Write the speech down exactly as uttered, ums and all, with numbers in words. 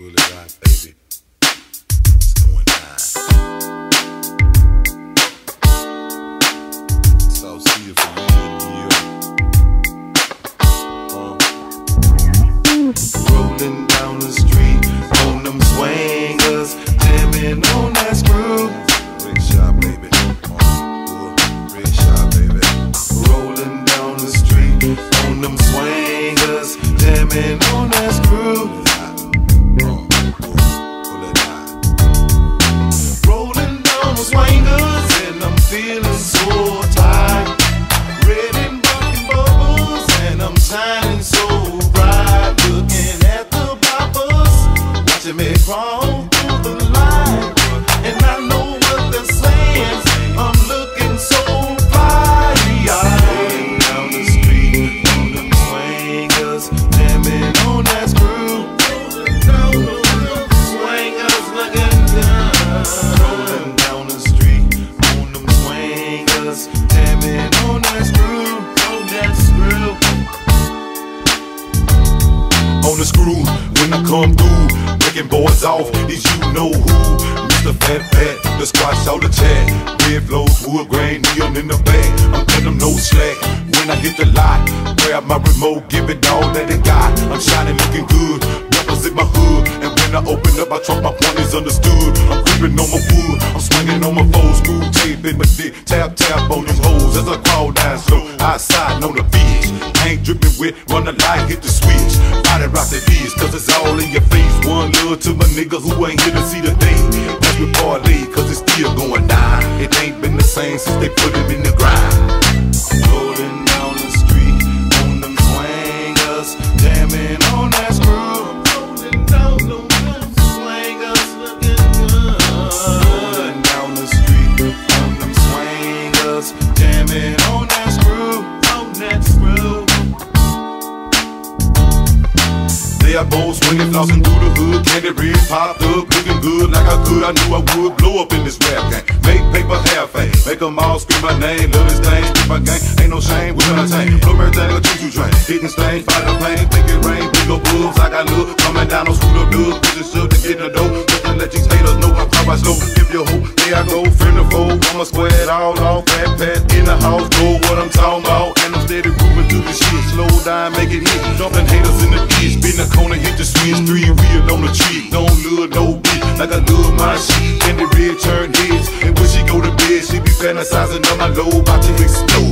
Fully right, baby. It's going down. So see you for you and you. Uh. Rolling down the street on them swingers, jamming on that screw. Rickshaw, baby. Uh, rickshaw, baby. Rolling down the street on them swingers, jamming on that screw. Swingers and I'm feeling so tired. Red and bucking bubbles and I'm shining so bright. Looking at the poppers, watching me crawl through the line. And I know what they're saying, I'm looking so fly. Rolling down the street on them swingers, jamming on that screw. Swingers looking down. Rolling down the street on them swingers, jamming on that screw, on that screw. On the screw, when I come through, breaking boys off, is you know who? Mister Fat Fat, the squash out the chat. Red flows, wood grain, neon in the bag. I'm cutting them no slack. When I hit the lot, grab my remote, give it all that it got. I'm shining, looking good, represent my hood. And when I open up, I trust my point is understood. I'm creeping on my wood, I'm swinging on my foes, screw tape in my dick, tap tap on them hoes as I crawl down slow. Outside on the beach, ain't dripping wet, run the light, hit the switch. Body rock the beach, cause it's all in your face. One love to my nigga who ain't here to see the day. That's with parlay, cause it's still going down. It ain't been the same since they put him in the ground. Rolling down the street on them swingers, jamming on that screw. Rolling down them swingers, looking good. Rolling down the street on them swingers, jamming on that screw, on that screw. They are both swinging, flossing through the hood. Candy red popped up, looking good like I could. I knew I would blow up in this rap game. Make paper half fame, make them all scream my name. Love this thing, skip my gang. Ain't no shame, we gonna tank. Blow everything, a choo-choo train. Hitting stains, fight the plane, make it rain. Big old wolves, I got look. Coming down on screwed up dudes. Bitches shook to get in the dough. Just to let these haters know I'm proud by slow. Give your hope, there I go, friend of foe. I'ma square it all off, fat pat in the house. Go what I'm talking about. And I'm steady grooving through the shit. Slow down, make it hit. Jumping haters in the ditch. Spin the corner, hit the switch. Three real on the tree. Don't love no bitch like I love my shit. And the red turn heads. And when she go to bed, she be fantasizing on my low, about to explode.